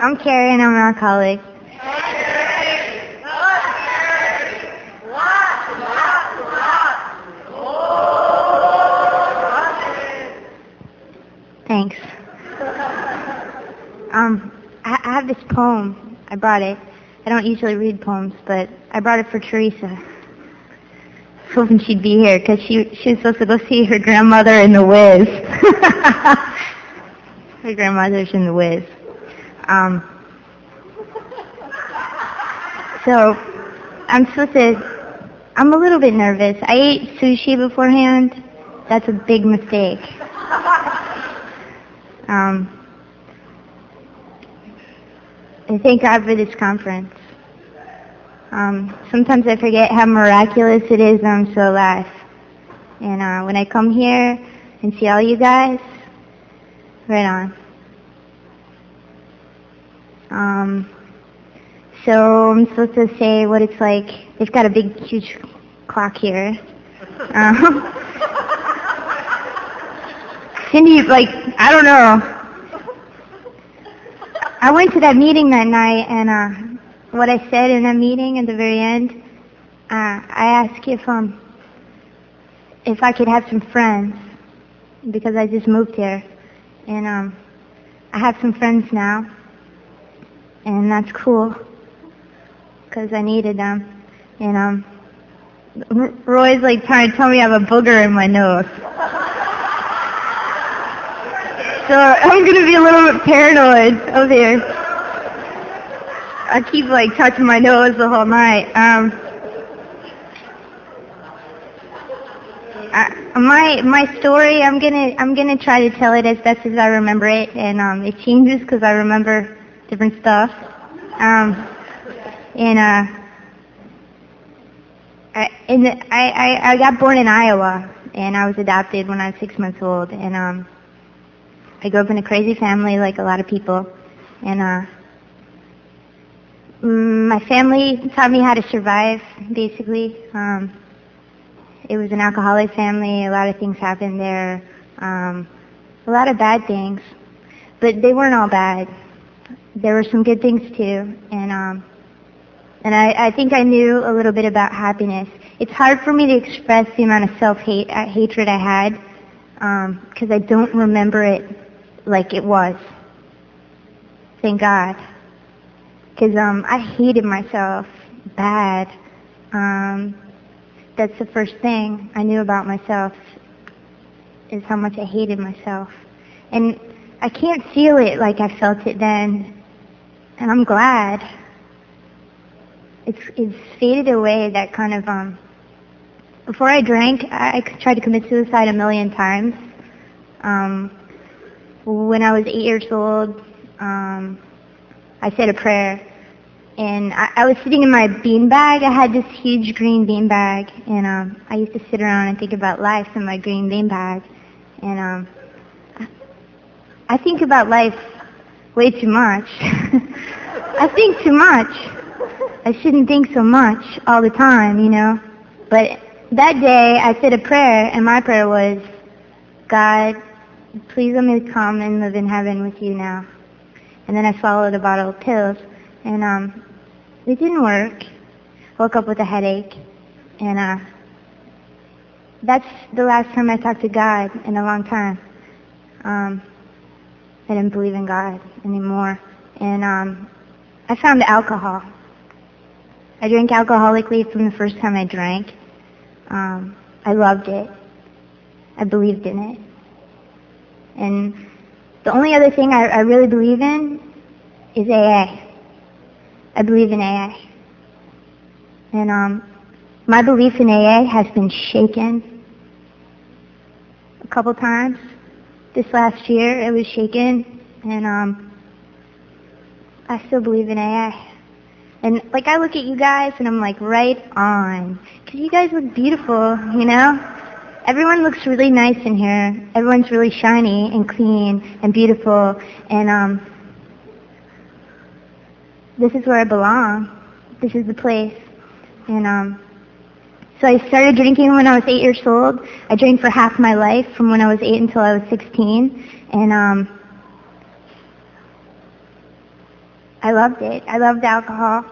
I'm Karen, I'm an alcoholic. Thanks. I have this poem. I brought it. I don't usually read poems, but I brought it for Teresa. Hoping she'd be here because she was supposed to go see her grandmother in the Wiz. Her grandmother's in the Wiz. So I'm a little bit nervous. I ate sushi beforehand. That's a big mistake. I thank God for this conference. Sometimes I forget how miraculous it is I'm still alive. And when I come here and see all you guys, right on. So I'm supposed to say what it's like. They've got a big, huge clock here. Cindy, I don't know. I went to that meeting that night, and what I said in that meeting at the very end, I asked if I could have some friends, because I just moved here, and I have some friends now, and that's cool, because I needed them, and Roy's trying to tell me I have a booger in my nose. So I'm going to be a little bit paranoid over here. I keep touching my nose the whole night. My story, I'm gonna try to tell it as best as I remember it, and it changes because I remember different stuff. I got born in Iowa, and I was adopted when I was 6 months old, and I grew up in a crazy family like a lot of people, and my family taught me how to survive, basically. It was an alcoholic family. A lot of things happened there. A lot of bad things. But they weren't all bad. There were some good things too. And I think I knew a little bit about happiness. It's hard for me to express the amount of self-hatred I had, because I don't remember it like it was. Thank God. Because I hated myself bad. That's the first thing I knew about myself, is how much I hated myself. And I can't feel it like I felt it then, and I'm glad. It's faded away, that kind of, before I drank, I tried to commit suicide 1 million times. When I was 8 years old, I said a prayer. And I was sitting in my beanbag. I had this huge green beanbag, and I used to sit around and think about life in my green beanbag. And I think about life way too much. I think too much. I shouldn't think so much all the time, But that day, I said a prayer, and my prayer was, God, please let me come and live in heaven with you now. And then I swallowed a bottle of pills. And it didn't work. Woke up with a headache. And that's the last time I talked to God in a long time. I didn't believe in God anymore. And I found alcohol. I drank alcoholically from the first time I drank. I loved it. I believed in it. And the only other thing I really believe in is AA. I believe in AA. And my belief in AA has been shaken a couple times. This last year it was shaken, and I still believe in AA. And I look at you guys and I'm right on. Because you guys look beautiful, Everyone looks really nice in here. Everyone's really shiny and clean and beautiful. And this is where I belong. This is the place. And so I started drinking when I was 8 years old. I drank for half my life, from when I was 8 until I was 16. And I loved it. I loved alcohol.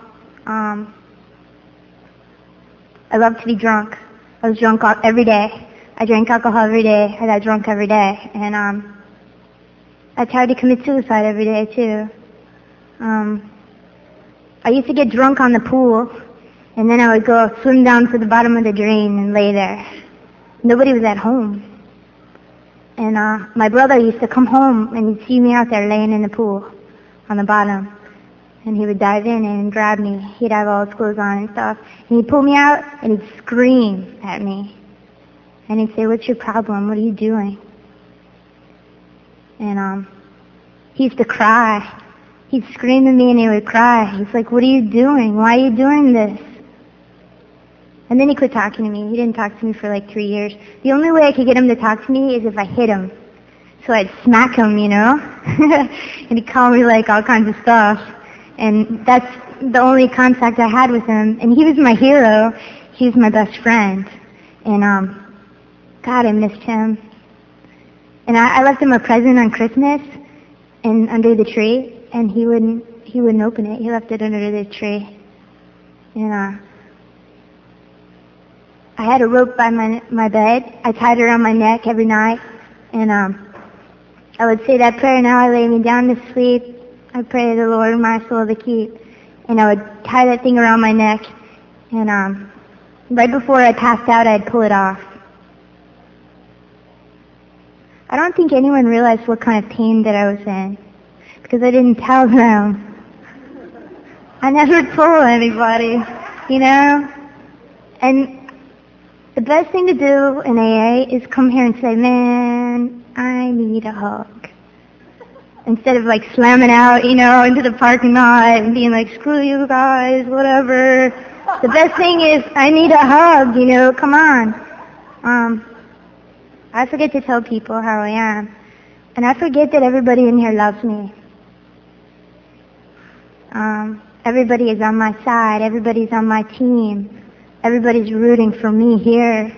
I loved to be drunk. I was drunk every day. I drank alcohol every day. I got drunk every day. And I tried to commit suicide every day too. I used to get drunk on the pool, and then I would go swim down to the bottom of the drain and lay there. Nobody was at home. And my brother used to come home and he'd see me out there laying in the pool on the bottom. And he would dive in and grab me. He'd have all his clothes on and stuff. And he'd pull me out and he'd scream at me. And he'd say, "What's your problem? What are you doing?" And he used to cry. He'd scream at me and he would cry. He's like, "What are you doing? Why are you doing this?" And then he quit talking to me. He didn't talk to me for like 3 years. The only way I could get him to talk to me is if I hit him. So I'd smack him, you know? And he'd call me like all kinds of stuff. And that's the only contact I had with him. And he was my hero. He was my best friend. And God, I missed him. And I left him a present on Christmas and under the tree. And he wouldn't open it. He left it under the tree. And I had a rope by my bed. I tied it around my neck every night. And I would say that prayer, "Now I lay me down to sleep. I pray the Lord my soul to keep." And I would tie that thing around my neck. And right before I passed out, I'd pull it off. I don't think anyone realized what kind of pain that I was in, because I didn't tell them. I never told anybody, you know? And the best thing to do in AA is come here and say, "Man, I need a hug." Instead of like slamming out, you know, into the parking lot and being like, "Screw you guys, whatever." The best thing is, I need a hug, you know, come on. I forget to tell people how I am. And I forget that everybody in here loves me. Everybody is on my side. Everybody's on my team. Everybody's rooting for me here.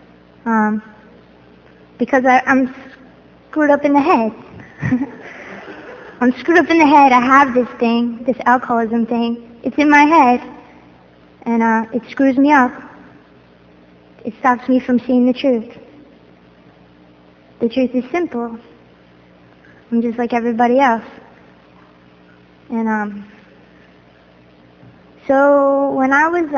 Because I'm screwed up in the head. I'm screwed up in the head. I have this thing, this alcoholism thing. It's in my head. And it screws me up. It stops me from seeing the truth. The truth is simple. I'm just like everybody else. And so when I was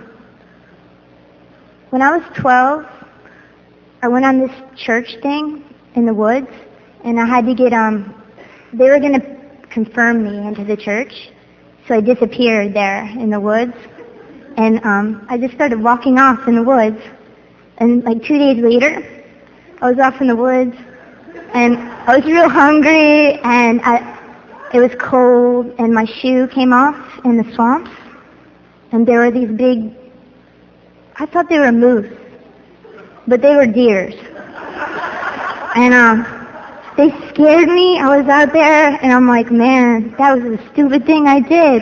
12, I went on this church thing in the woods, and I had to get they were going to confirm me into the church, so I disappeared there in the woods, and I just started walking off in the woods, and like 2 days later, I was off in the woods, and I was real hungry, and it was cold, and my shoe came off in the swamps, and there were these big, I thought they were moose, but they were deers. And they scared me. I was out there, and I'm like, man, that was a stupid thing I did.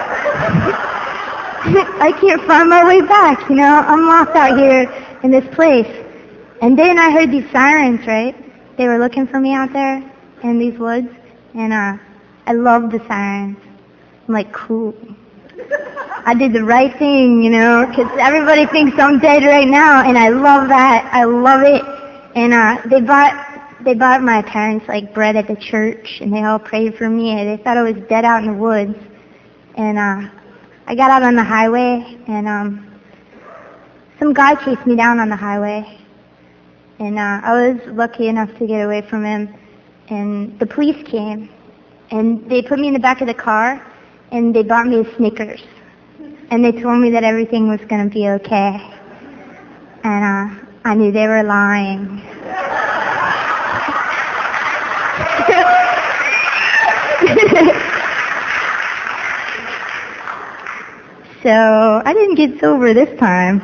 I can't find my way back, you know. I'm lost out here in this place. And then I heard these sirens, right? They were looking for me out there in these woods, and I loved the sirens. I'm like, cool. I did the right thing, you know, because everybody thinks I'm dead right now, and I love that. I love it. And they bought my parents like bread at the church, and they all prayed for me. And they thought I was dead out in the woods. And I got out on the highway, and some guy chased me down on the highway. And I was lucky enough to get away from him. And the police came, and they put me in the back of the car, and they bought me a Snickers. And they told me that everything was going to be okay. And I knew they were lying. So I didn't get sober this time.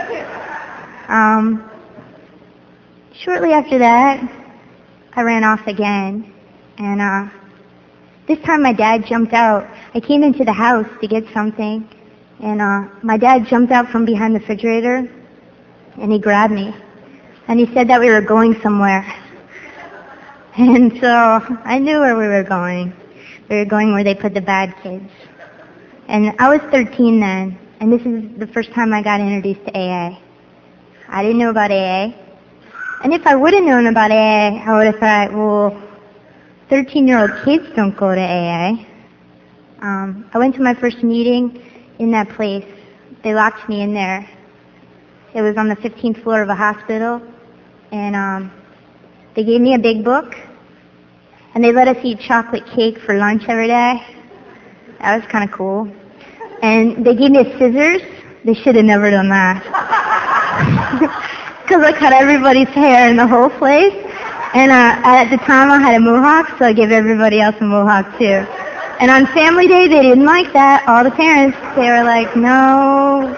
Shortly after that, I ran off again. And this time my dad jumped out. I came into the house to get something. And my dad jumped out from behind the refrigerator, and he grabbed me. And he said that we were going somewhere. And so I knew where we were going. We were going where they put the bad kids. And I was 13 then, and this is the first time I got introduced to AA. I didn't know about AA. And if I would have known about AA, I would have thought, well, 13-year-old kids don't go to AA. I went to my first meeting in that place. They locked me in there. It was on the 15th floor of a hospital, and they gave me a big book, and they let us eat chocolate cake for lunch every day. That was kind of cool. And they gave me scissors. They should have never done that. Because I cut everybody's hair in the whole place. And at the time I had a mohawk, so I gave everybody else a mohawk too. And on family day, they didn't like that. All the parents, they were like, no.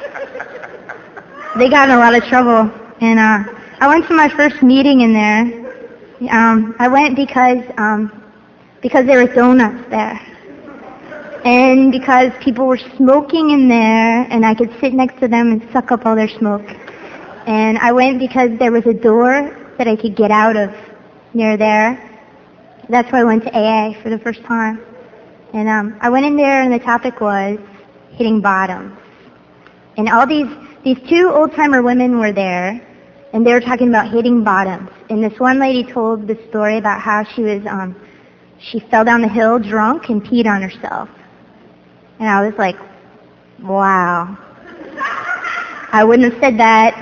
They got in a lot of trouble. And I went to my first meeting in there. I went because there were donuts there. And because people were smoking in there, and I could sit next to them and suck up all their smoke. And I went because there was a door that I could get out of near there. That's why I went to AA for the first time. And I went in there, and the topic was hitting bottoms. And all these two old-timer women were there, and they were talking about hitting bottoms. And this one lady told the story about how she fell down the hill drunk and peed on herself. And I was like, wow. I wouldn't have said that.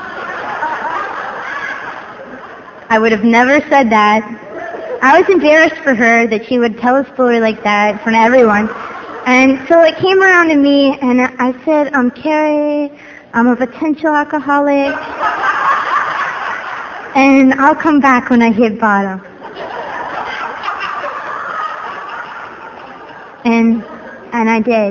I would have never said that. I was embarrassed for her that she would tell a story like that in front of everyone. And so it came around to me, and I said, I'm Carrie. I'm a potential alcoholic. And I'll come back when I hit bottom. And I did.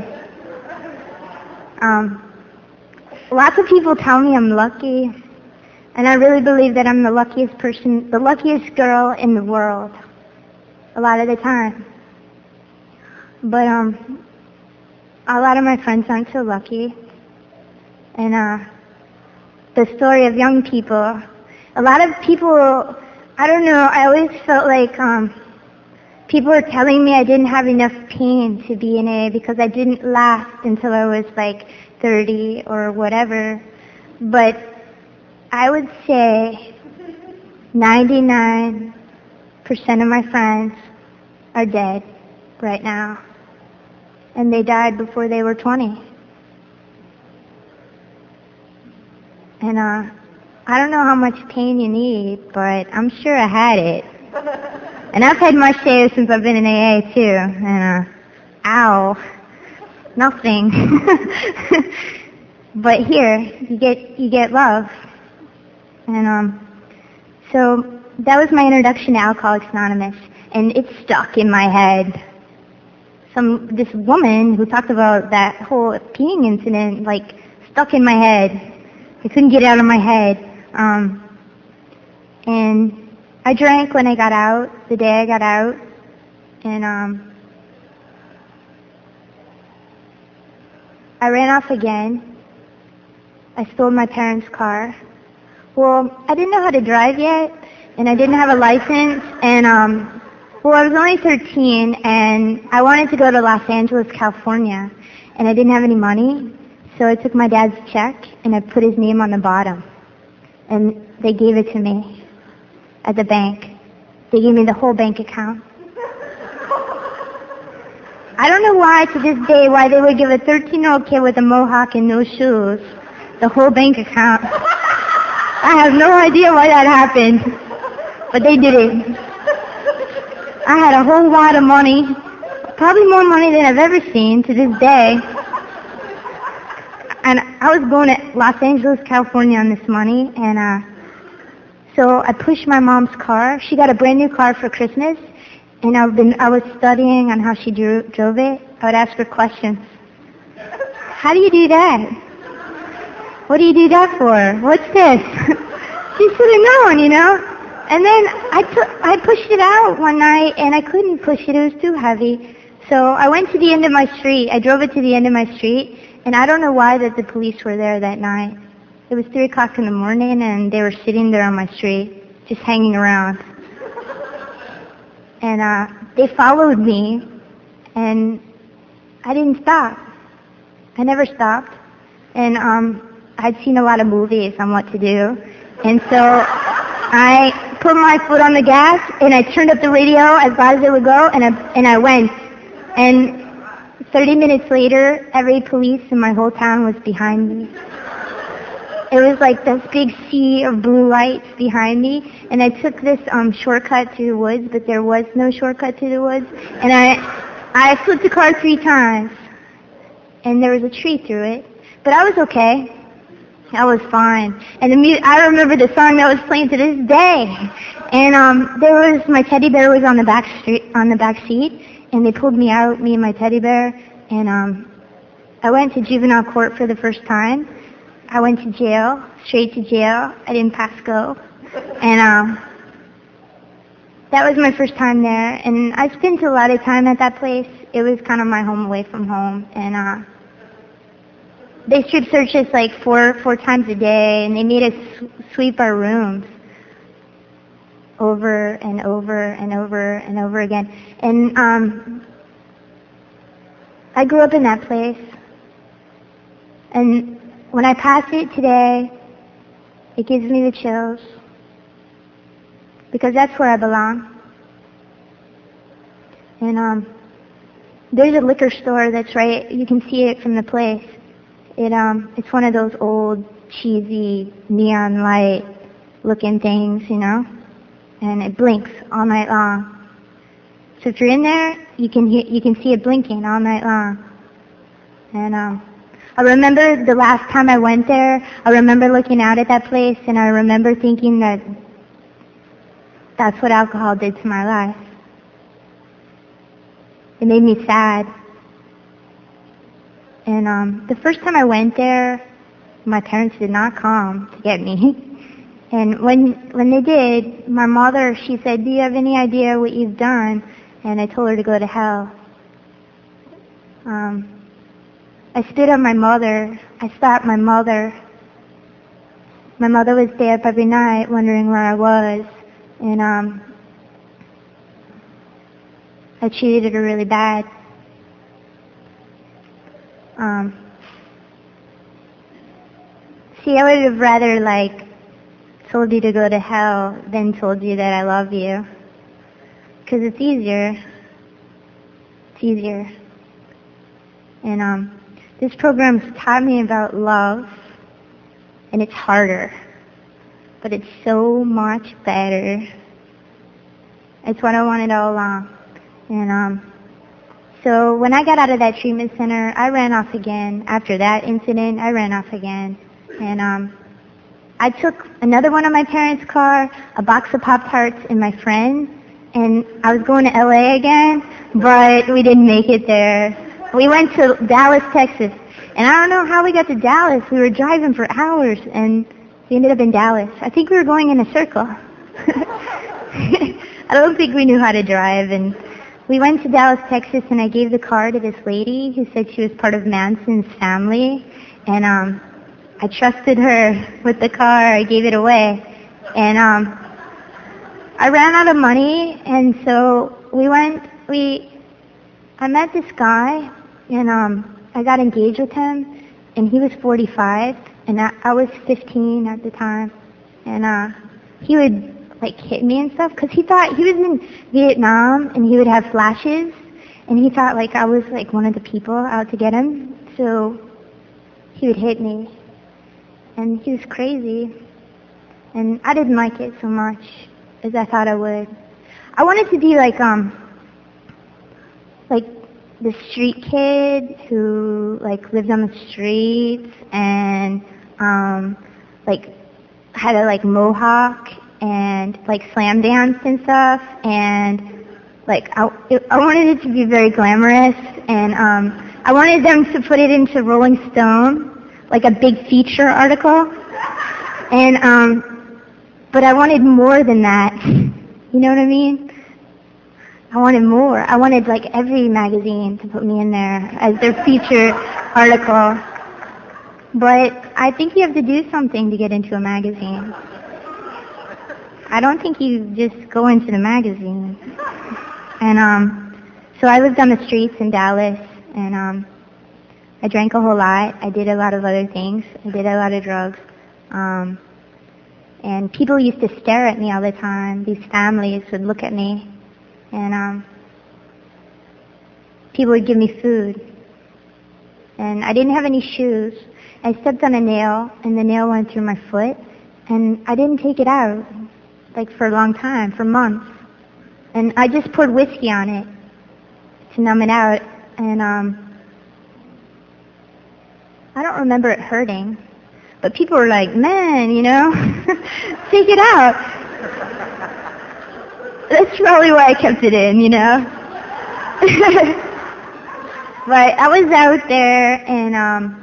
Lots of people tell me I'm lucky, and I really believe that I'm the luckiest person, the luckiest girl in the world, a lot of the time. But a lot of my friends aren't so lucky. And the story of young people, a lot of people, I don't know, I always felt like people were telling me I didn't have enough pain to be in AA because I didn't last until I was like 30 or whatever. But I would say 99% of my friends are dead right now. And they died before they were 20. And I don't know how much pain you need, but I'm sure I had it. And I've had my share since I've been in AA too. And ow, nothing. But here, you get love. And so that was my introduction to Alcoholics Anonymous, and it stuck in my head. This woman who talked about that whole peeing incident, like, stuck in my head. I couldn't get it out of my head. And I drank when I got out, the day I got out, and I ran off again. I stole my parents' car. Well, I didn't know how to drive yet, and I didn't have a license, and well, I was only 13, and I wanted to go to Los Angeles, California, and I didn't have any money, so I took my dad's check, and I put his name on the bottom, and they gave it to me at the bank. They gave me the whole bank account. I don't know why, to this day, why they would give a 13-year-old kid with a mohawk and no shoes the whole bank account. I have no idea why that happened, but they did it. I had a whole lot of money, probably more money than I've ever seen to this day. And I was going to Los Angeles, California on this money, and so I pushed my mom's car. She got a brand new car for Christmas, and I was studying on how she drove it. I would ask her questions. How do you do that? What do you do that for? What's this? She should have known, you know. And then I pushed it out one night, and I couldn't push it. It was too heavy. So I went to the end of my street. I drove it to the end of my street, and I don't know why that the police were there that night. It was 3 o'clock in the morning, and they were sitting there on my street, just hanging around. And they followed me And I didn't stop. I never stopped. And I'd seen a lot of movies on what to do. And so I put my foot on the gas and I turned up the radio as loud as it would go, and I went. And 30 minutes later, every police in my whole town was behind me. It was like this big sea of blue lights behind me, and I took this shortcut to the woods, but there was no shortcut to the woods, and I flipped the car 3 times, and there was a tree through it, but I was okay. I was fine, and I remember the song that was playing to this day, and there was my teddy bear was on the back seat, and they pulled me out, me and my teddy bear, and I went to juvenile court for the first time. I went to jail, straight to jail. I didn't pass go. And that was my first time there. And I spent a lot of time at that place. It was kind of my home away from home. And they strip searched us like four times a day, and they made us sweep our rooms over and over and over and over again. And I grew up in that place. And when I pass it today, it gives me the chills, because that's where I belong. And there's a liquor store that's right, you can see it from the place. It's one of those old, cheesy, neon light looking things, you know, and it blinks all night long. So if you're in there, you can see it blinking all night long. And I remember the last time I went there, I remember looking out at that place, and I remember thinking that that's what alcohol did to my life. It made me sad. And the first time I went there, my parents did not come to get me. And when they did, my mother, she said, "Do you have any idea what you've done?" And I told her to go to hell. I stood on my mother. I stopped my mother. My mother would stay up every night wondering where I was. And I treated her really bad. See, I would have rather told you to go to hell than told you that I love you. Because it's easier. It's easier. And this program's taught me about love, and it's harder, but it's so much better. It's what I wanted all along. And so when I got out of that treatment center, I ran off again. After that incident, I ran off again. And I took another one of my parents' car, a box of Pop-Tarts, and my friend, and I was going to LA again, but we didn't make it there. We went to Dallas, Texas, and I don't know how we got to Dallas. We were driving for hours, and we ended up in Dallas. I think we were going in a circle. I don't think we knew how to drive, and we went to Dallas, Texas, and I gave the car to this lady who said she was part of Manson's family, and I trusted her with the car. I gave it away, and I ran out of money, and so I met this guy, and I got engaged with him, and he was 45, and I was 15 at the time, and he would hit me and stuff, because he thought he was in Vietnam, and he would have flashes, and he thought I was one of the people out to get him, so he would hit me, and he was crazy, and I didn't like it so much as I thought I would. I wanted to be like the street kid who lived on the streets and had a mohawk and slam danced and stuff, and I wanted it to be very glamorous, and I wanted them to put it into Rolling Stone, a big feature article, and but I wanted more than that. You know what I mean? I wanted more. I wanted every magazine to put me in there as their feature article. But I think you have to do something to get into a magazine. I don't think you just go into the magazine. And So I lived on the streets in Dallas, and I drank a whole lot. I did a lot of other things. I did a lot of drugs. And people used to stare at me all the time. These families would look at me, and people would give me food. And I didn't have any shoes. I stepped on a nail, and the nail went through my foot, and I didn't take it out, like for a long time, for months. And I just poured whiskey on it to numb it out, and I don't remember it hurting. But people were like, man, take it out. That's probably why I kept it in, But I was out there, and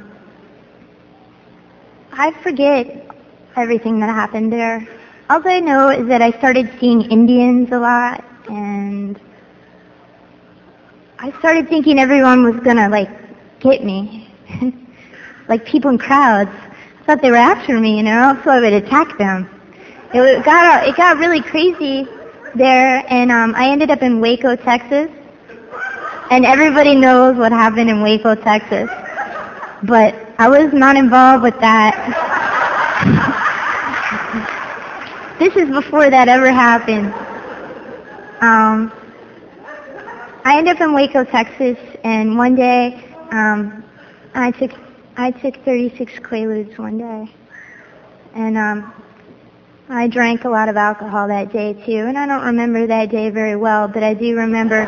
I forget everything that happened there. All I know is that I started seeing Indians a lot, and I started thinking everyone was gonna, get me. Like people in crowds. I thought they were after me, so I would attack them. It got really crazy there, and I ended up in Waco, Texas. And everybody knows what happened in Waco, Texas. But I was not involved with that. This is before that ever happened. I ended up in Waco, Texas, and one day I took 36 Quaaludes one day. And I drank a lot of alcohol that day too, and I don't remember that day very well, but I do remember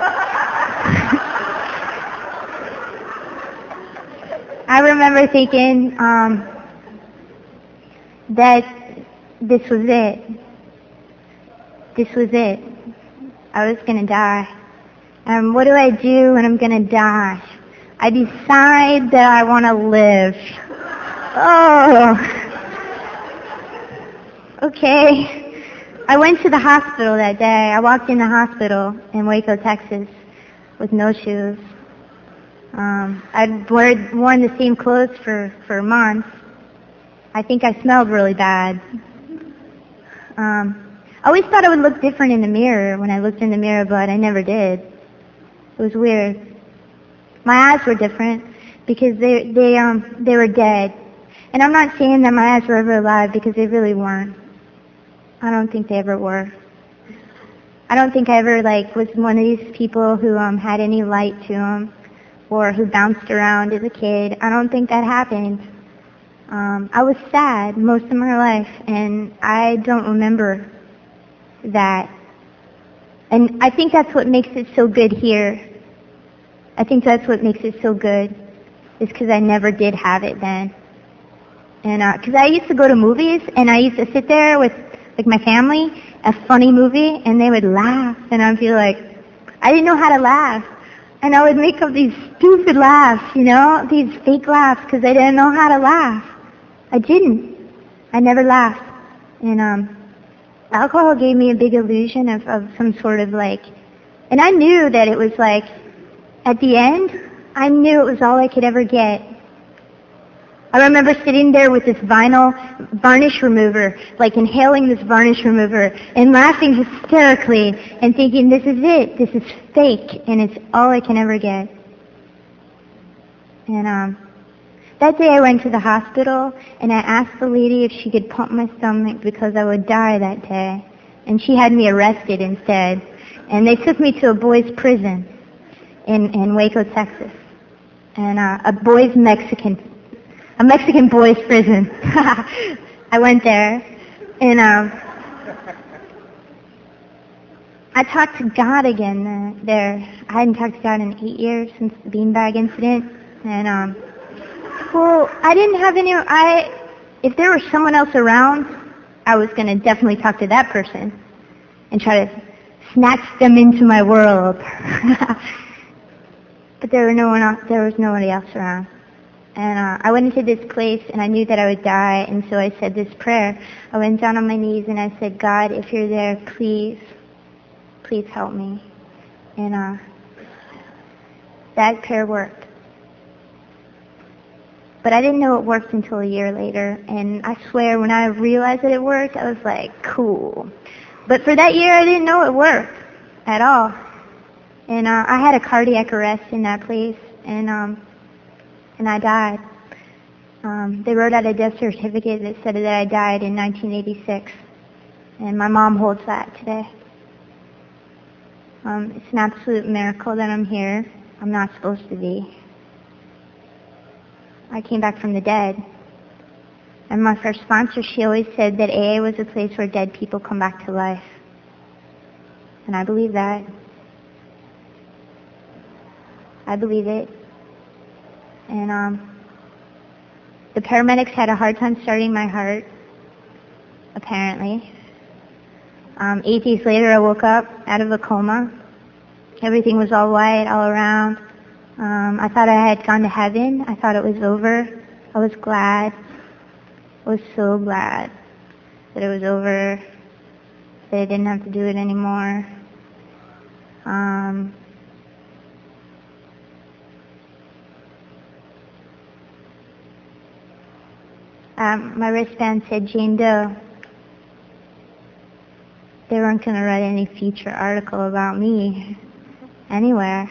I remember thinking that this was it. This was it. I was going to die. And what do I do when I'm going to die? I decide that I want to live. Oh. Okay. I went to the hospital that day. I walked in the hospital in Waco, Texas, with no shoes. I'd worn the same clothes for months. I think I smelled really bad. I always thought I would look different in the mirror when I looked in the mirror, but I never did. It was weird. My eyes were different because they were dead. And I'm not saying that my eyes were ever alive because they really weren't. I don't think they ever were. I don't think I ever was one of these people who had any light to them or who bounced around as a kid. I don't think that happened. I was sad most of my life, and I don't remember that. And I think that's what makes it so good here. I think that's what makes it so good, is because I never did have it then. And because I used to go to movies, and I used to sit there with my family, a funny movie, and they would laugh, and I'd be like, I didn't know how to laugh. And I would make up these stupid laughs, these fake laughs, because I didn't know how to laugh. I didn't. I never laughed. And alcohol gave me a big illusion of some sort of and I knew that it was at the end, I knew it was all I could ever get. I remember sitting there with this vinyl varnish remover, inhaling this varnish remover and laughing hysterically and thinking, this is it, this is fake, and it's all I can ever get. And that day I went to the hospital and I asked the lady if she could pump my stomach because I would die that day. And she had me arrested instead. And they took me to a boys' prison in Waco, Texas. And a Mexican boys' prison. I went there, and I talked to God again there. I hadn't talked to God in 8 years since the beanbag incident, and I didn't have if there was someone else around, I was going to definitely talk to that person and try to snatch them into my world. But there was nobody else around. And I went into this place, and I knew that I would die, and so I said this prayer. I went down on my knees, and I said, God, if you're there, please help me. And that prayer worked. But I didn't know it worked until a year later, and I swear when I realized that it worked, I was like, cool. But for that year, I didn't know it worked at all. And I had a cardiac arrest in that place, and I died. They wrote out a death certificate that said that I died in 1986, and my mom holds that today. It's an absolute miracle that I'm here. I'm not supposed to be. I came back from the dead. And my first sponsor, she always said that AA was a place where dead people come back to life. And I believe that. I believe it. And the paramedics had a hard time starting my heart, apparently. 8 days later, I woke up out of a coma. Everything was all white all around. I thought I had gone to heaven. I thought it was over. I was glad. I was so glad that it was over, that I didn't have to do it anymore. My wristband said Jane Doe. They weren't going to write any future article about me anywhere.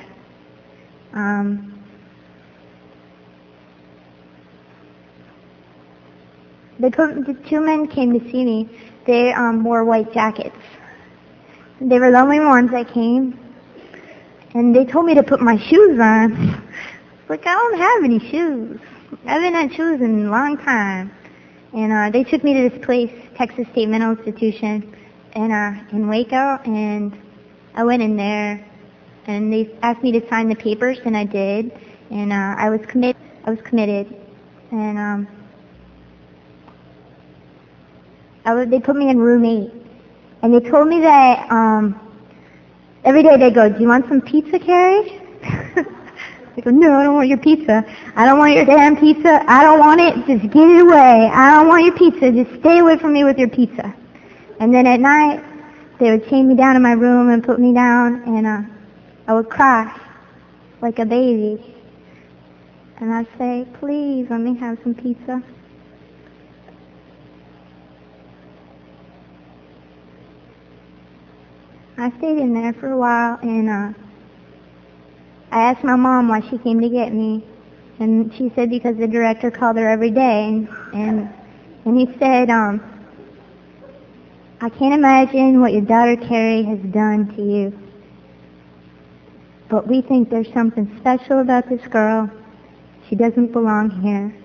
The two men came to see me. They wore white jackets. They were the only ones that came. And they told me to put my shoes on. Like, I don't have any shoes. I haven't had shoes in a long time. And they took me to this place, Texas State Mental Institution, in Waco, and I went in there, and they asked me to sign the papers, and I did, and I was committed, and they put me in room 8, and they told me that every day they go, do you want some pizza, Carrie? I go, no, I don't want your pizza. I don't want your damn pizza. I don't want it. Just get it away. I don't want your pizza. Just stay away from me with your pizza. And then at night, they would chain me down in my room and put me down, and I would cry like a baby. And I'd say, please, let me have some pizza. I stayed in there for a while, and I asked my mom why she came to get me, and she said because the director called her every day, and he said, I can't imagine what your daughter Carrie has done to you, but we think there's something special about this girl. She doesn't belong here.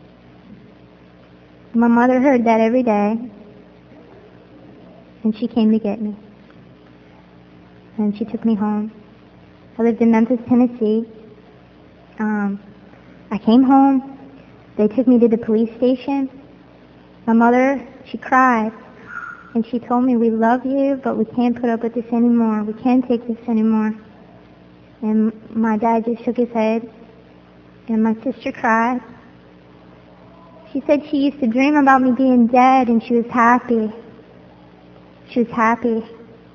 My mother heard that every day, and she came to get me, and she took me home. I lived in Memphis, Tennessee. I came home. They took me to the police station. My mother, she cried. And she told me, we love you, but we can't put up with this anymore. We can't take this anymore. And my dad just shook his head. And my sister cried. She said she used to dream about me being dead, and she was happy. She was happy.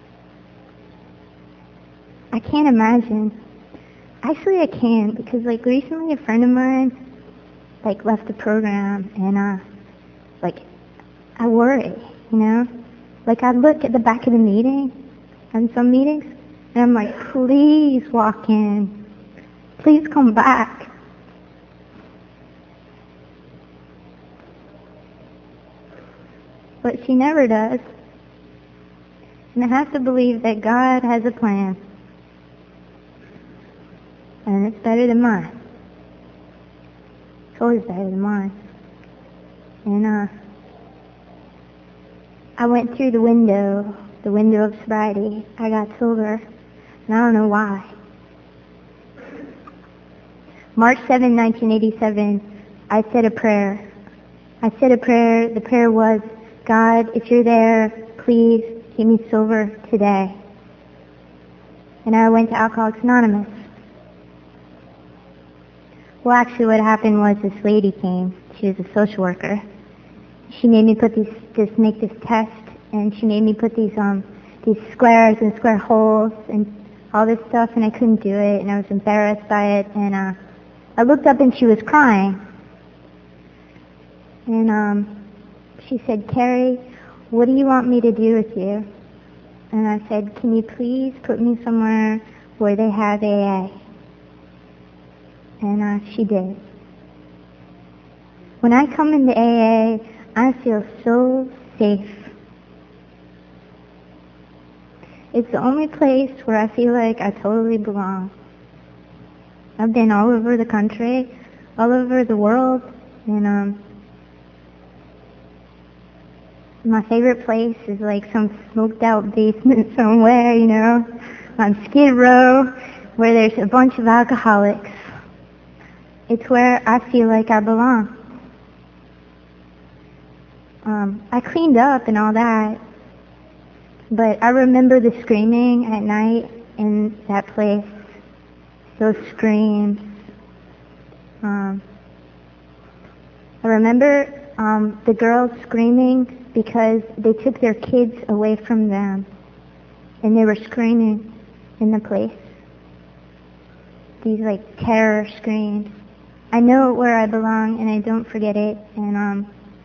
I can't imagine. Actually, I can, because like recently a friend of mine like left the program, and like I worry, you know. Like I look at the back of the meeting, and some meetings, and I'm like, please walk in, please come back. But she never does, and I have to believe that God has a plan. And it's better than mine. It's always better than mine. And I went through the window of sobriety. I got sober, and I don't know why. March 7, 1987, I said a prayer. The prayer was, God, if you're there, please keep me sober today. And I went to Alcoholics Anonymous. Well, actually what happened was this lady came. She was a social worker. She made me make this test, and she made me put these squares and square holes and all this stuff, and I couldn't do it, and I was embarrassed by it, and I looked up and she was crying. And she said, Carrie, what do you want me to do with you? And I said, can you please put me somewhere where they have AA. And she did. When I come into AA, I feel so safe. It's the only place where I feel like I totally belong. I've been all over the country, all over the world, and my favorite place is like some smoked out basement somewhere, on Skid Row, where there's a bunch of alcoholics. It's where I feel like I belong. I cleaned up and all that, but I remember the screaming at night in that place, those screams. I remember the girls screaming because they took their kids away from them, and they were screaming in the place. These like terror screams. I know where I belong, and I don't forget it. And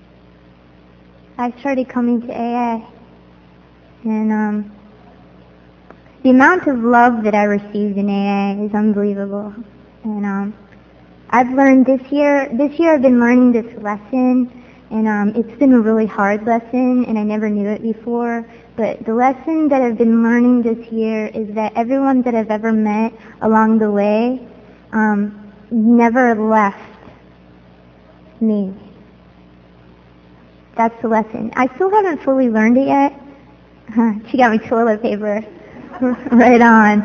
I started coming to AA, and the amount of love that I received in AA is unbelievable. And I've learned this year I've been learning this lesson, and it's been a really hard lesson, and I never knew it before. But the lesson that I've been learning this year is that everyone that I've ever met along the way never left me. That's the lesson. I still haven't fully learned it yet. She got me toilet paper. Right on.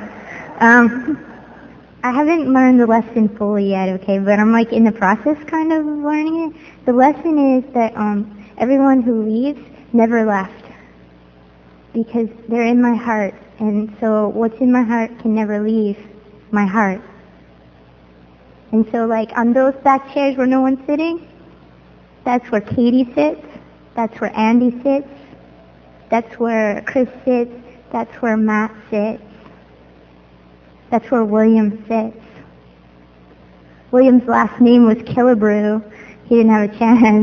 I haven't learned the lesson fully yet, okay, but I'm like in the process kind of learning it. The lesson is that everyone who leaves never left, because they're in my heart, and so what's in my heart can never leave my heart. And so like on those back chairs where no one's sitting, that's where Katie sits, that's where Andy sits, that's where Chris sits, that's where Matt sits, that's where William sits. William's last name was Killebrew. He didn't have a chance.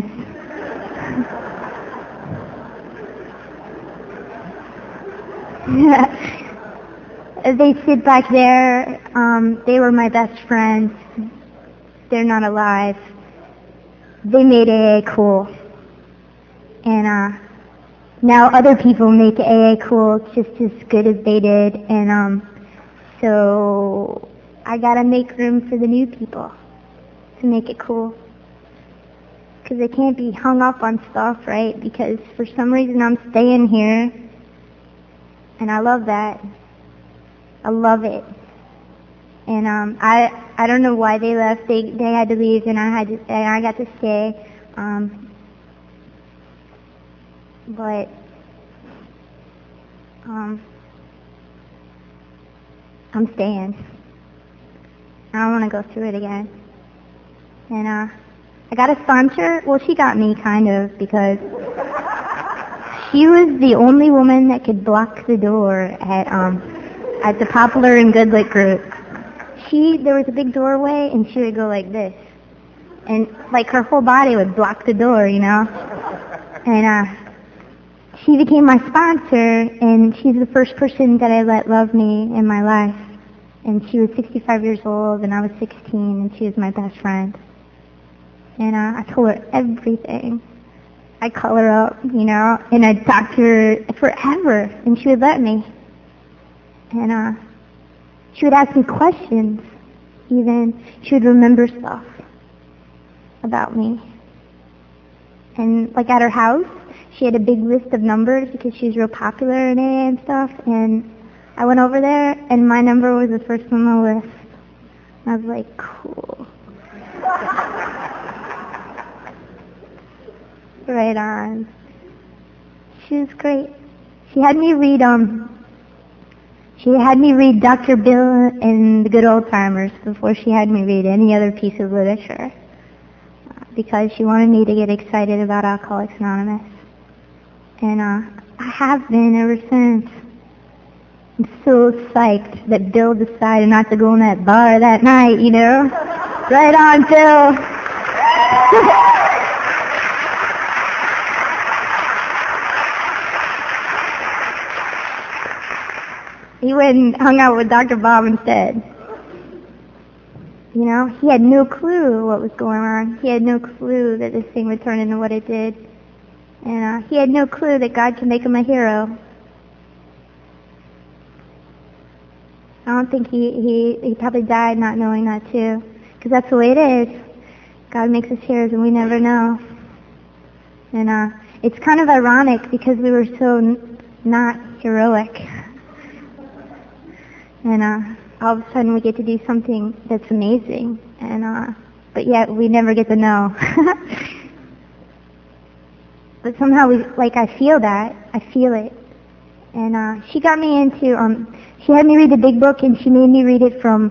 They sit back there. They were my best friends. They're not alive. They made AA cool. And now other people make AA cool just as good as they did. And so I gotta make room for the new people to make it cool. Because I can't be hung up on stuff, right? Because for some reason I'm staying here. And I love that. I love it. And I don't know why they left. They had to leave, and I got to stay. But I'm staying. I don't want to go through it again. And I got a sponsor. Well, she got me kind of, because she was the only woman that could block the door at the Popular and Goodlick group. There was a big doorway, and she would go like this, and like her whole body would block the door, And she became my sponsor, and she's the first person that I let love me in my life. And she was 65 years old, and I was 16, and she was my best friend. And I told her everything. I'd call her up, and I'd talk to her forever, and she would let me. And she would ask me questions, even. She would remember stuff about me. And like at her house, she had a big list of numbers because she was real popular in AA and stuff. And I went over there, and my number was the first on the list. I was like, cool. Right on. She was great. She had me read Dr. Bill and the Good Old Timers before she had me read any other piece of literature, because she wanted me to get excited about Alcoholics Anonymous. And I have been ever since. I'm so psyched that Bill decided not to go in that bar that night, Right on, Bill. He went and hung out with Dr. Bob instead. You know, he had no clue what was going on. He had no clue that this thing would turn into what it did. And he had no clue that God could make him a hero. I don't think he probably died not knowing that too. Because that's the way it is. God makes us heroes and we never know. And it's kind of ironic because we were so not heroic. And all of a sudden we get to do something that's amazing. And but yet we never get to know. But somehow I feel that. I feel it. And she got me into, she had me read the big book and she made me read it from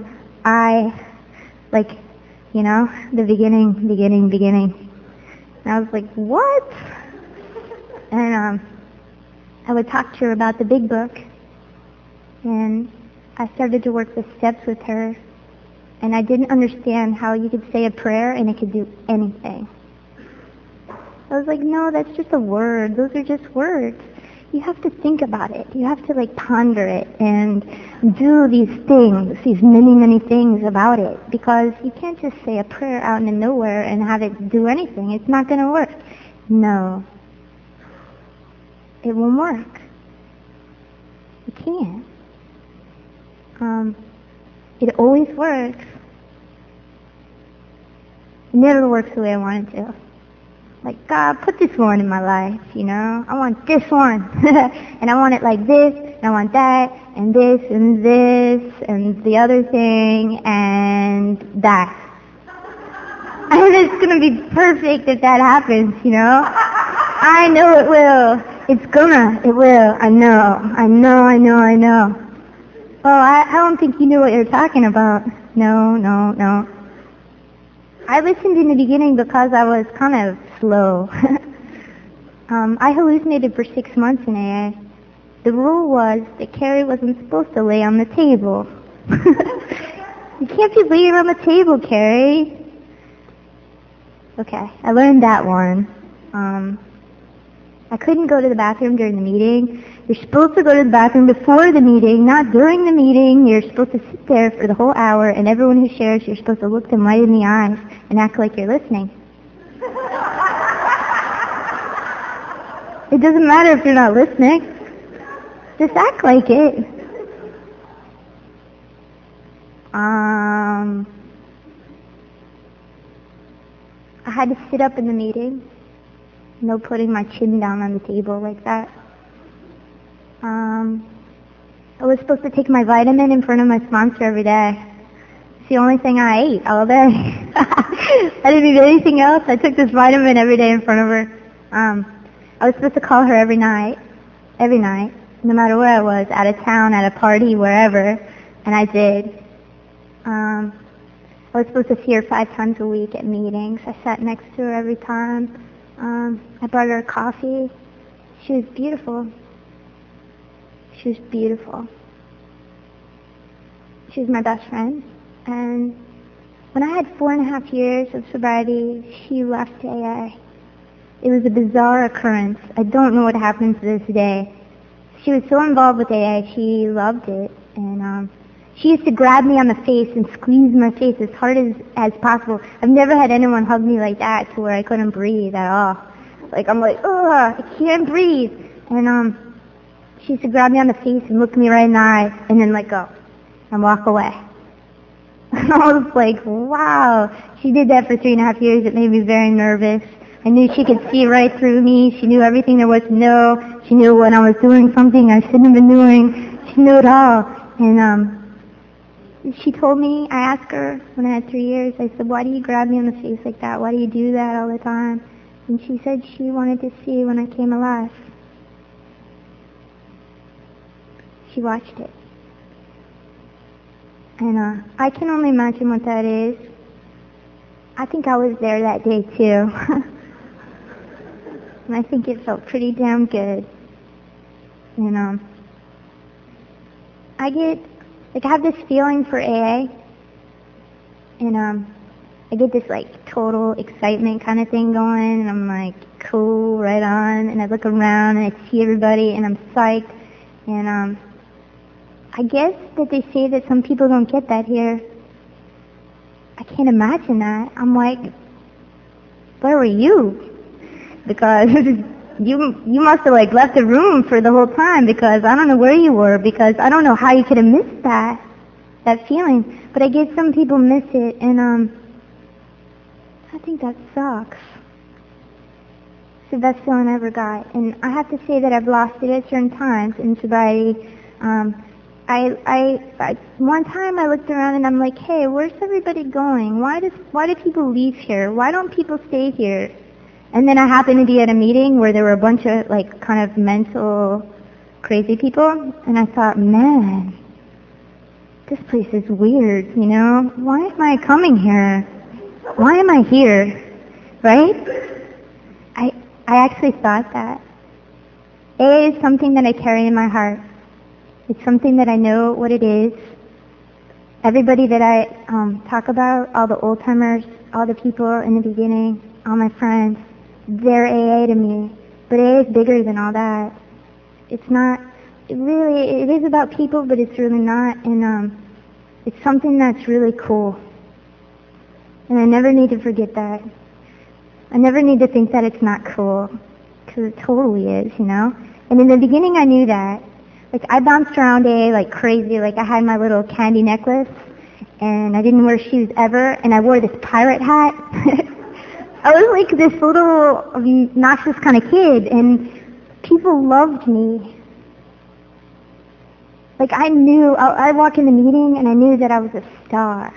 the beginning. And I was like, what? And I would talk to her about the big book. And I started to work the steps with her. And I didn't understand how you could say a prayer and it could do anything. I was like, no, that's just a word. Those are just words. You have to think about it. You have to ponder it and do these things, these many, many things about it. Because you can't just say a prayer out into nowhere and have it do anything. It's not going to work. No. It won't work. It can't. It always works. It never works the way I want it to. Like, God, put this one in my life, you know? I want this one. And I want it like this, and I want that, and this, and the other thing, and that. And it's going to be perfect if that happens, you know? I know it will. It will. I know. Oh, I don't think you knew what you're talking about. No. I listened in the beginning because I was kind of slow. I hallucinated for 6 months in AA. The rule was that Carrie wasn't supposed to lay on the table. You can't be laying on the table, Carrie. Okay, I learned that one. I couldn't go to the bathroom during the meeting. You're supposed to go to the bathroom before the meeting, not during the meeting. You're supposed to sit there for the whole hour, and everyone who shares, you're supposed to look them right in the eyes and act like you're listening. It doesn't matter if you're not listening. Just act like it. I had to sit up in the meeting. No putting my chin down on the table like that. I was supposed to take my vitamin in front of my sponsor every day. It's the only thing I ate all day. I didn't eat anything else. I took this vitamin every day in front of her. I was supposed to call her every night, no matter where I was, out of town, at a party, wherever, and I did. I was supposed to see her 5 times a week at meetings. I sat next to her every time. I brought her coffee. She was beautiful. She was my best friend. And when I had 4.5 years of sobriety, she left AA. It was a bizarre occurrence. I don't know what happened to this day. She was so involved with AA, she loved it. And she used to grab me on the face and squeeze my face as hard as possible. I've never had anyone hug me like that to where I couldn't breathe at all. I'm like, ugh, I can't breathe. And she used to grab me on the face and look me right in the eye and then let go and walk away. And I was like, wow. She did that for 3.5 years. It made me very nervous. I knew she could see right through me. She knew everything there was to know. She knew when I was doing something I shouldn't have been doing. She knew it all. And she told me, I asked her when I had 3 years, I said, why do you grab me on the face like that? Why do you do that all the time? And she said she wanted to see when I came alive. She watched it. And I can only imagine what that is. I think I was there that day too. And I think it felt pretty damn good. And I have this feeling for AA. And I get this total excitement kind of thing going. And I'm like, cool, right on. And I look around and I see everybody and I'm psyched. And I guess that they say that some people don't get that here. I can't imagine that. I'm like, where were you? Because you must have like left the room for the whole time, because I don't know where you were, because I don't know how you could have missed that feeling. But I guess some people miss it, and I think that sucks. It's the best feeling I ever got. And I have to say that I've lost it at certain times in sobriety. I one time I looked around and I'm like, hey, where's everybody going? Why do people leave here? Why don't people stay here? And then I happened to be at a meeting where there were a bunch of like kind of mental crazy people, and I thought, man, this place is weird, you know? Why am I coming here? Why am I here? Right? I actually thought that. AA is something that I carry in my heart. It's something that I know what it is. Everybody that I talk about, all the old timers, all the people in the beginning, all my friends, they're AA to me. But AA is bigger than all that. It's not, it is about people, but it's really not. And it's something that's really cool. And I never need to forget that. I never need to think that it's not cool, because it totally is, you know? And in the beginning I knew that. Like, I bounced around AA like crazy. Like, I had my little candy necklace, and I didn't wear shoes ever, and I wore this pirate hat. I was like this little obnoxious kind of kid, and people loved me. Like, I knew, I'd walk in the meeting, and I knew that I was a star.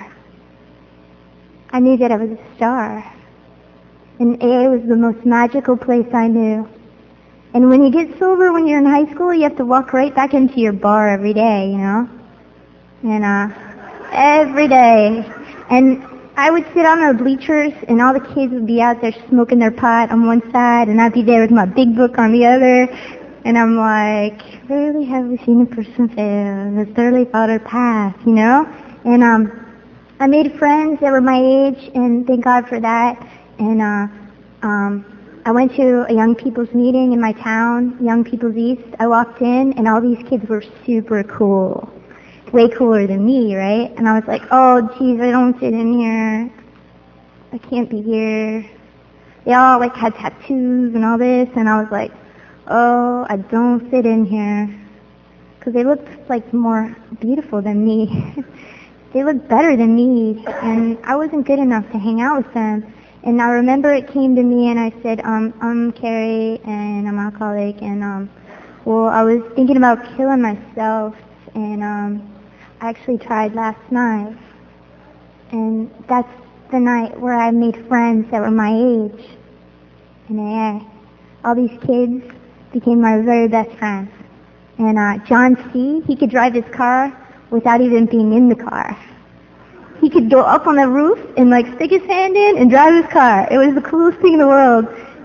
I knew that I was a star. And AA was the most magical place I knew. And when you get sober when you're in high school, you have to walk right back into your bar every day, you know? And every day. And I would sit on the bleachers, and all the kids would be out there smoking their pot on one side, and I'd be there with my big book on the other. And I'm like, rarely have we seen a person fail, has thoroughly thought her path, you know? And I made friends that were my age, and thank God for that. And I went to a young people's meeting in my town, Young People's East. I walked in, and all these kids were super cool. Way cooler than me, right? And I was like, oh, geez, I don't fit in here. I can't be here. They all, like, had tattoos and all this, and I was like, oh, I don't fit in here. Because they looked, like, more beautiful than me. They looked better than me, and I wasn't good enough to hang out with them. And I remember it came to me, and I said, I'm Carrie, and I'm alcoholic, and, well, I was thinking about killing myself, and, I actually tried last night. And that's the night where I made friends that were my age in AA. All these kids became my very best friends. And, John C., he could drive his car without even being in the car. He could go up on the roof and like stick his hand in and drive his car. It was the coolest thing in the world.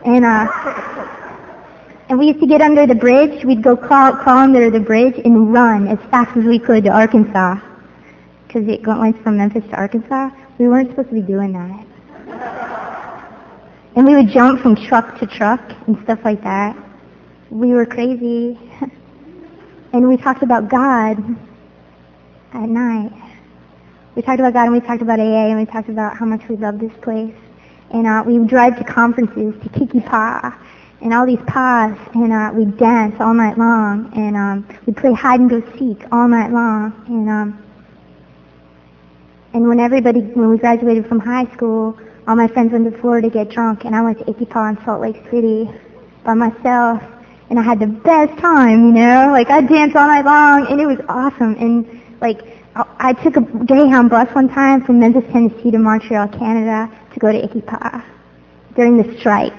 And we used to get under the bridge. We'd go crawl under the bridge and run as fast as we could to Arkansas. Because it went from Memphis to Arkansas. We weren't supposed to be doing that. And we would jump from truck to truck and stuff like that. We were crazy. And we talked about God at night. We talked about God, and we talked about AA, and we talked about how much we love this place. And we would drive to conferences, to Kiki Pa, and all these pas, and we'd dance all night long, and we'd play hide and go seek all night long. And when we graduated from high school, all my friends went to Florida to get drunk, and I went to Kiki Pa in Salt Lake City by myself, and I had the best time, you know? Like, I'd dance all night long, and it was awesome. And like, I took a Greyhound bus one time from Memphis, Tennessee to Montreal, Canada to go to Iki Pa during the strike.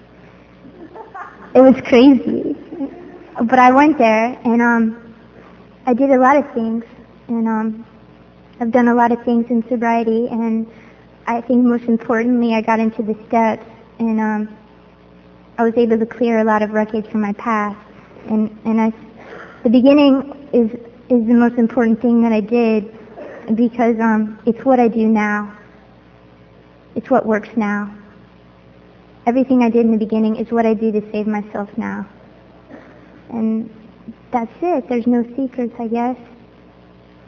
It was crazy. But I went there, and I did a lot of things, and I've done a lot of things in sobriety, and I think most importantly I got into the steps, and I was able to clear a lot of wreckage from my past. And the beginning is the most important thing that I did, because it's what I do now. It's what works now. Everything I did in the beginning is what I do to save myself now. And that's it. There's no secrets, I guess.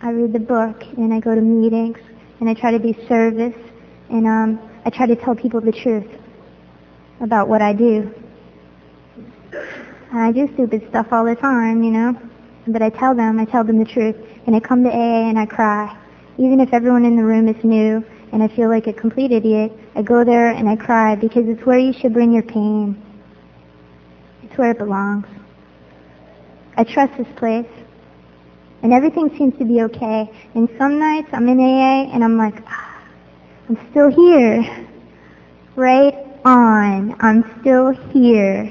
I read the book, and I go to meetings, and I try to be service, and I try to tell people the truth about what I do. And I do stupid stuff all the time, but I tell them the truth, and I come to AA and I cry. Even if everyone in the room is new and I feel like a complete idiot, I go there and I cry because it's where you should bring your pain. It's where it belongs. I trust this place, and everything seems to be okay. And some nights I'm in AA and I'm like, I'm still here. Right on. I'm still here.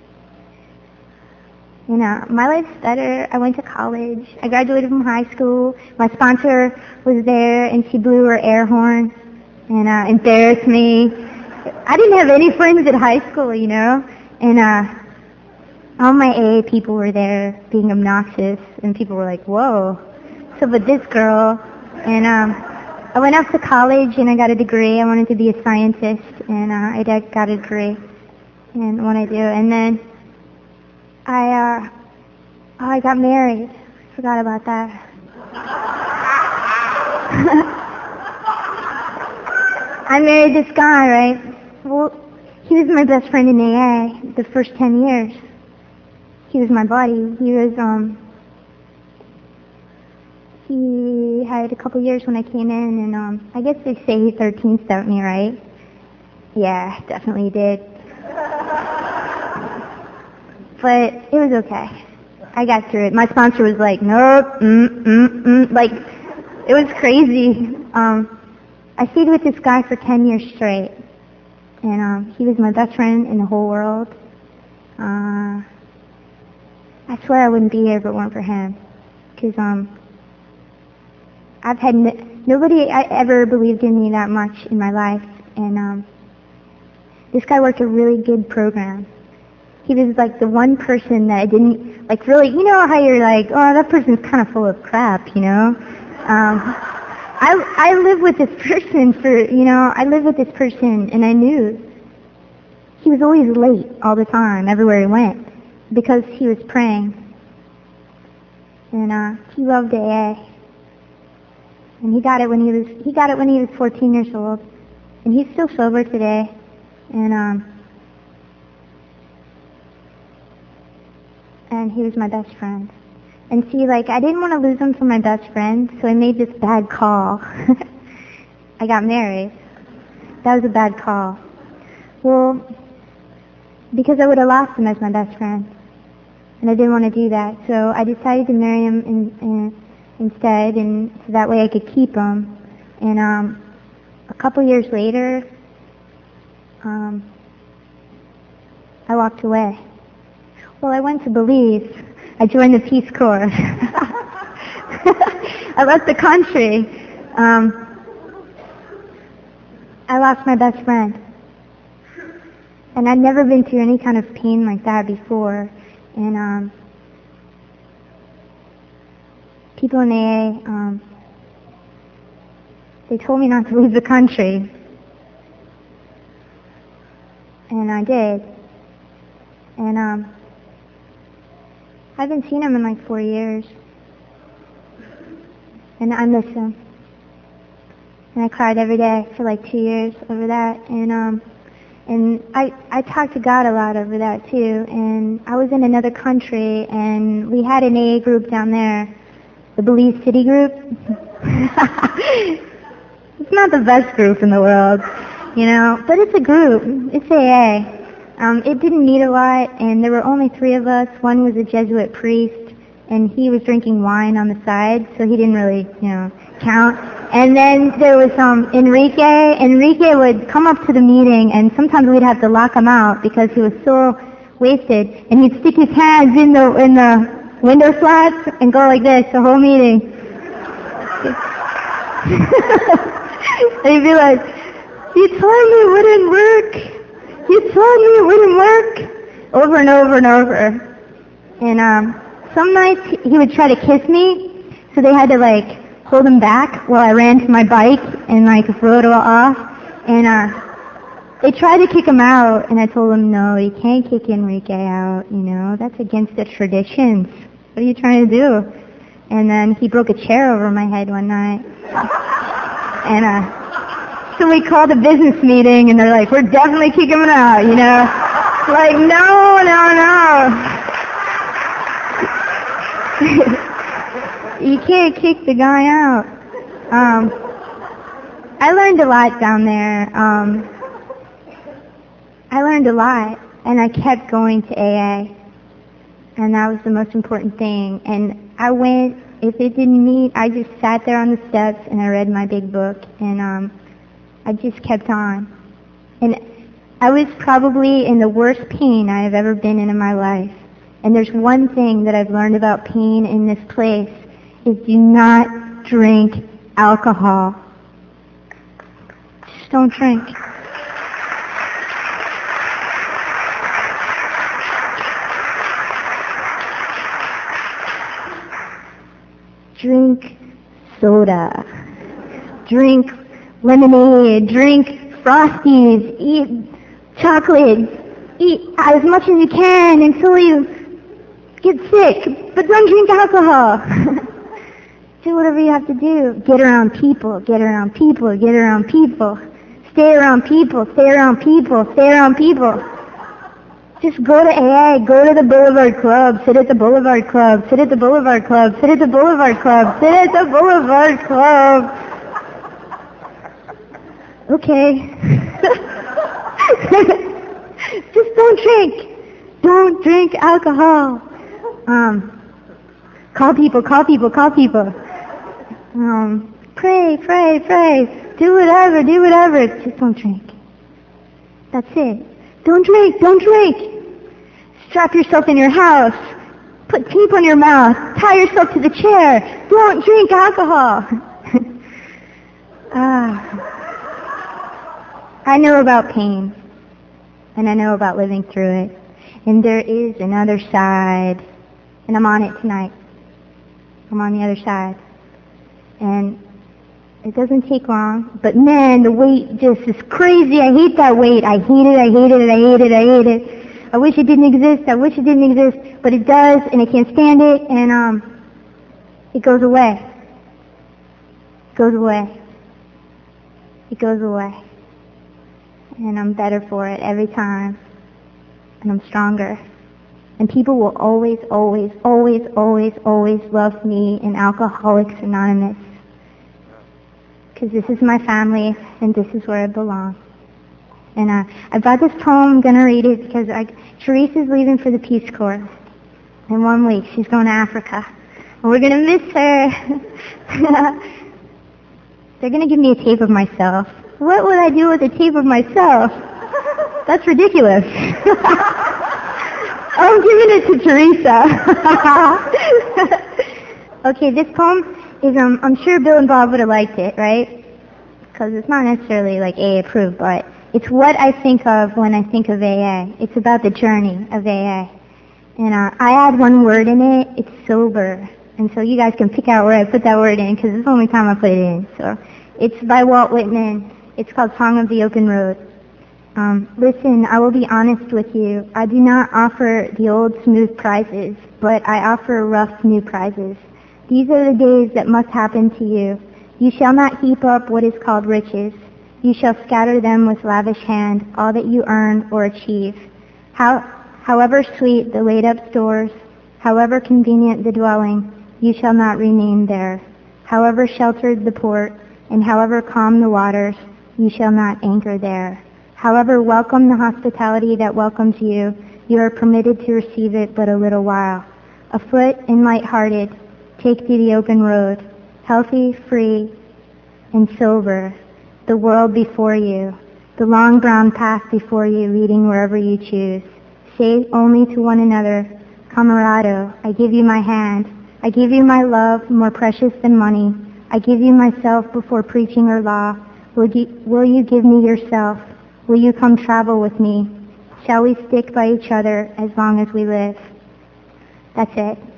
My life's better. I went to college. I graduated from high school. My sponsor was there, and she blew her air horn and embarrassed me. I didn't have any friends at high school, and all my AA people were there being obnoxious, and people were like, whoa, so with this girl. And I went off to college, and I got a degree. I wanted to be a scientist, and I got a degree in what I do. And then I got married. Forgot about that. I married this guy, right? Well, he was my best friend in AA the first 10 years. He was my buddy. He had a couple years when I came in, and I guess they say he 13-stepped me, right? Yeah, definitely did. But it was okay. I got through it. My sponsor was like, nope, like, it was crazy. I stayed with this guy for 10 years straight, and he was my best friend in the whole world. I swear I wouldn't be here if it weren't for him, because I've had nobody ever believed in me that much in my life, and this guy worked a really good program. He was like the one person that I didn't, like, really, how you're like, oh, that person's kind of full of crap, I lived with this person and I knew he was always late all the time, everywhere he went, because he was praying. And he loved AA. And he got it when he was 14 years old. And he's still sober today. And he was my best friend. And see, like, I didn't want to lose him for my best friend, so I made this bad call. I got married. That was a bad call. Well, because I would have lost him as my best friend. And I didn't want to do that, so I decided to marry him instead, and so that way I could keep him. And a couple years later, I walked away. Well, I went to Belize. I joined the Peace Corps. I left the country. I lost my best friend. And I'd never been through any kind of pain like that before. And people in AA, they told me not to leave the country. And I did. And I haven't seen him in like 4 years. And I miss him. And I cried every day for like 2 years over that. And I talked to God a lot over that too. And I was in another country, and we had an AA group down there, the Belize City group. It's not the best group in the world, but it's a group. It's AA. It didn't need a lot, and there were only 3 of us. One was a Jesuit priest, and he was drinking wine on the side, so he didn't really, count. And then there was Enrique. Enrique would come up to the meeting, and sometimes we'd have to lock him out because he was so wasted, and he'd stick his hands in the window slats and go like this the whole meeting. And he'd be like, "You told me it wouldn't work. You told me it wouldn't work," over and over and over. And some nights he would try to kiss me, so they had to like hold him back while I ran to my bike and like rode off. And they tried to kick him out, and I told him, "No, you can't kick Enrique out. That's against the traditions. What are you trying to do?" And then he broke a chair over my head one night. And so we called a business meeting, and they're like, we're definitely kicking him out, you know? Like, no. You can't kick the guy out. I learned a lot down there. I learned a lot, and I kept going to AA. And that was the most important thing. And I went, if it didn't meet, I just sat there on the steps and I read my big book, and I just kept on. And I was probably in the worst pain I have ever been in my life. And there's one thing that I've learned about pain in this place, is do not drink alcohol. Just don't drink. Drink soda. Drink lemonade. Drink Frosties. Eat chocolate. Eat as much as you can until you get sick. But don't drink alcohol. Do whatever you have to do. Get around people. Get around people. Get around people. Stay around people. Stay around people. Stay around people. Just go to AA, go to the Boulevard Club, sit at the Boulevard Club, sit at the Boulevard Club, sit at the Boulevard Club, sit at the Boulevard Club. Okay. Just don't drink. Don't drink alcohol. Call people. Pray. Do whatever. Just don't drink. That's it. Don't drink. Strap yourself in your house. Put tape on your mouth. Tie yourself to the chair. Don't drink alcohol. I know about pain. And I know about living through it. And there is another side. And I'm on it tonight. I'm on the other side. And it doesn't take long, but man, the weight just is crazy. I hate that weight. I hate it. I wish it didn't exist, but it does, and I can't stand it, and it goes away. And I'm better for it every time, and I'm stronger. And people will always love me in Alcoholics Anonymous. Because this is my family, and this is where I belong. And I brought this poem. I'm going to read it because Teresa's leaving for the Peace Corps in 1 week. She's going to Africa. And we're going to miss her. They're going to give me a tape of myself. What would I do with a tape of myself? That's ridiculous. I'm giving it to Teresa. Okay, this poem is, I'm sure Bill and Bob would have liked it, right? Because it's not necessarily like AA approved, but it's what I think of when I think of AA. It's about the journey of AA. And I add one word in it, it's sober. And so you guys can pick out where I put that word in, because it's the only time I put it in. So it's by Walt Whitman. It's called Song of the Open Road. Listen, I will be honest with you. I do not offer the old smooth prizes, but I offer rough new prizes. These are the days that must happen to you. You shall not heap up what is called riches. You shall scatter them with lavish hand, all that you earn or achieve. However sweet the laid-up stores, however convenient the dwelling, you shall not remain there. However sheltered the port, and however calm the waters, you shall not anchor there. However welcome the hospitality that welcomes you, you are permitted to receive it but a little while. Afoot and light-hearted, take to the open road, healthy, free, and sober, the world before you, the long brown path before you leading wherever you choose. Say only to one another, Camarado, I give you my hand. I give you my love, more precious than money. I give you myself before preaching or law. Will you give me yourself? Will you come travel with me? Shall we stick by each other as long as we live? That's it.